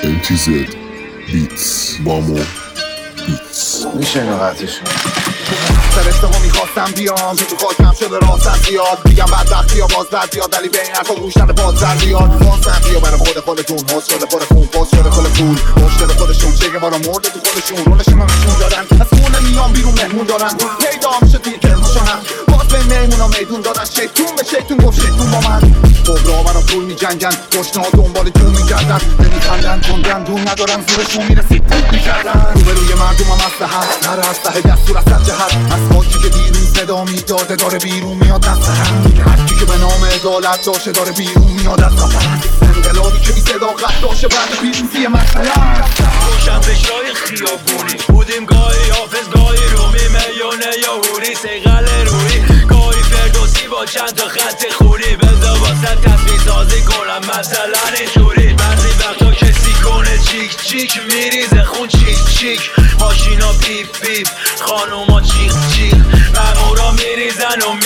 MTZ بیتس مامو بیتس. میشه اینو قطعش سر اشتباه میخواستم بیام تو خاکم شده راستم زیاد میگم بدبختی یا باز بد بیاد ولی به این حرفا گوش نده باز در بیاد باستم بیا برای خودتون حس شده پر خون باز شده کل پول مشکل خودشون چگه بارا مرده تو خودشون رولشون هم نشون دادن از خونه میام بیرون مهمون دارن پیدا میشه توی کرموشانم باز به میمونا میدون دادن شیطون به شیطون گفت شیطون با من کبرا برام پول میجنگن گشنها دنبال جون میگردن نمیخندن چون گندون ندارن زورشون میرسید میکردن روبروی مردمم اسلحه هر اسلحه دستور از جهت از خاکی که دیروز صدا میداده داره بیرون میاد دست هم هرکی که به نام عدالت داشته داره بیرون میاد از خطر انقلابی که بی صداقت داشته بعد پیروزی مسئله روشن فکرای خیابونی بودیم گاهی حافظ گاهی رومی میونه یا هوری سیغل روی گاهی فردوسی با چند تا خط خونی بزا واسه تصویر سازی کنم مثلا اینجوری بعضی وقتا کسی کنه چیک چیک میریزه خون چیک چیک ماشینا بیف بیف خانوما چیک چیک مامورا میریزن و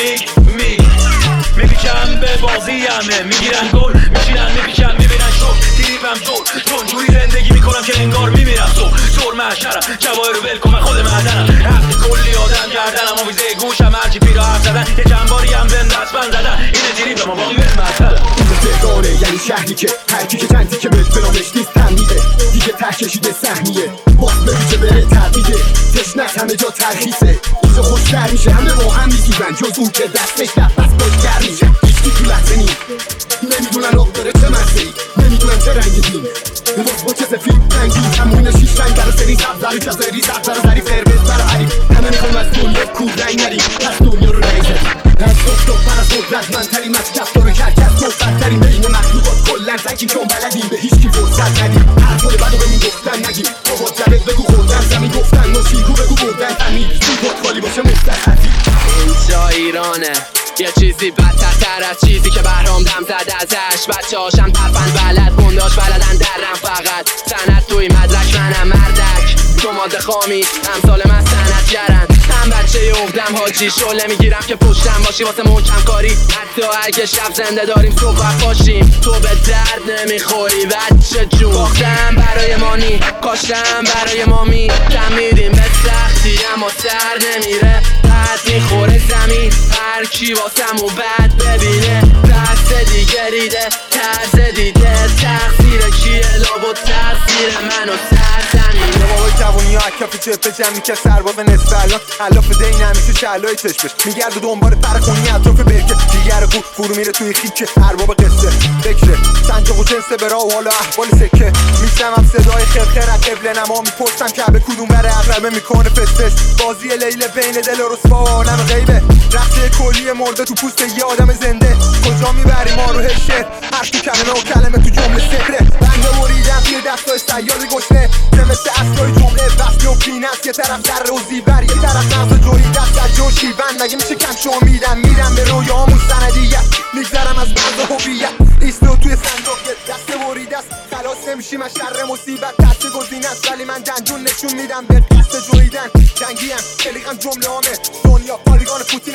میپیچم به بازی همه میگیرن گل میشینن میپیچم میبینن شک تریپم جور جوری زندگی میکنم که انگار میمیرم زور محشرم جواهر رو ول کن من خود معدنم حق کلی آدم گردنم آویزه گوشم هرچی پیرا حرف زدن یه چندباری هم بهم دستبند زدن اینه تریپ ما باقی برم مثلا داره یعنی شهری که هرکی که چندی که بهت برامش نیست تمیده دیگه ته کشیده سهمیه باز ببیچه بره تبیده تشنک همه جا ترخیصه اینجا خوشتر میشه همه با هم میسوزن جز اون که دستش نفس باشگر میشه هیچکی تو لحظه نیم نمیدونن آب داره چه مزه‌ای نمیدونن چه رنگ دیم باز با چه سفید رنگی همون شیش رنگ در سری سبزر جزری سبزر زری فربز برا حریف همه میخوام از دنیا کور رنگ نریم پس دنیا رو رنگ زدیم از گفتم پر از قدرت من تریم از کفتار و کرکس گفتن تریم بین مخلوقات کلن زنگیم چون بلدیم به هیچکی فرصت ندیم حرفای بدو بهمون گفتن نگیم بابا جبت بگو خوردن زمین گفتن نوشیگو بگو بردن تمید سیگات خالی باشه مستحفی اینجا ایرانه یه چیزی بدتر از چیزی که برام دم زد ازش بچه هاشم ترفند بلد گنداش بلدن درم فقط سند توی مدرک منم مردک تو ماده خامی امثال من سندگرن هم بچه افتم حاجی شله میگیرم که پشتم باشی واسه محکم کاری حتی اگه شب زنده داریم صبح باشیم تو به درد نمیخوری بچه جون باختم برای مانی کاشتم برای مامی کم میدیم به سختی اما سر نمیره بعد میخوره زمین هر کی واسم و بد ببینه دست دیگه ریده ترس دیده تقصیر کیه لابو تقصیر من و سرزمینه بابای جوونی ها اکاف جبه جمعی که سرباز نصف الان حلاف دین همیشه شعلای چشمش میگرد و دنبال فرخونی اطراف برکه دیگر قو فرو میره توی خیکه ارباب قصه بکره سنجاق و جنسه برا و حالا احوال سکه میشنم صدای خرخر از قبل نما میپرسم که به کدوم بره اقربه میکنه فستش بازی لیل بین دل و رسوا و عالم غیبه رخته کلی مرده تو پوست یه آدم زنده کجا میبری ما رو هشر حرف تو کلمه و کلمه تو جمله سفره بنده بریدم توی دستای سیاد گشنه که مثل اصلای جمله بسته و پینست یه طرف در روزی بر یه طرف نفس جوری دست از جوشی بند مگه میشه کم شما میرم به رویامون سندیت میگذرم از بند هویت ایستو توی صندوق دست بریده است خلاص نمیشیم از شر مصیبت دست گزینه است ولی من دندون نشون میدم به قصد جویدن جنگیم کلیغم جمله هامه دنیا پالیگان پوتین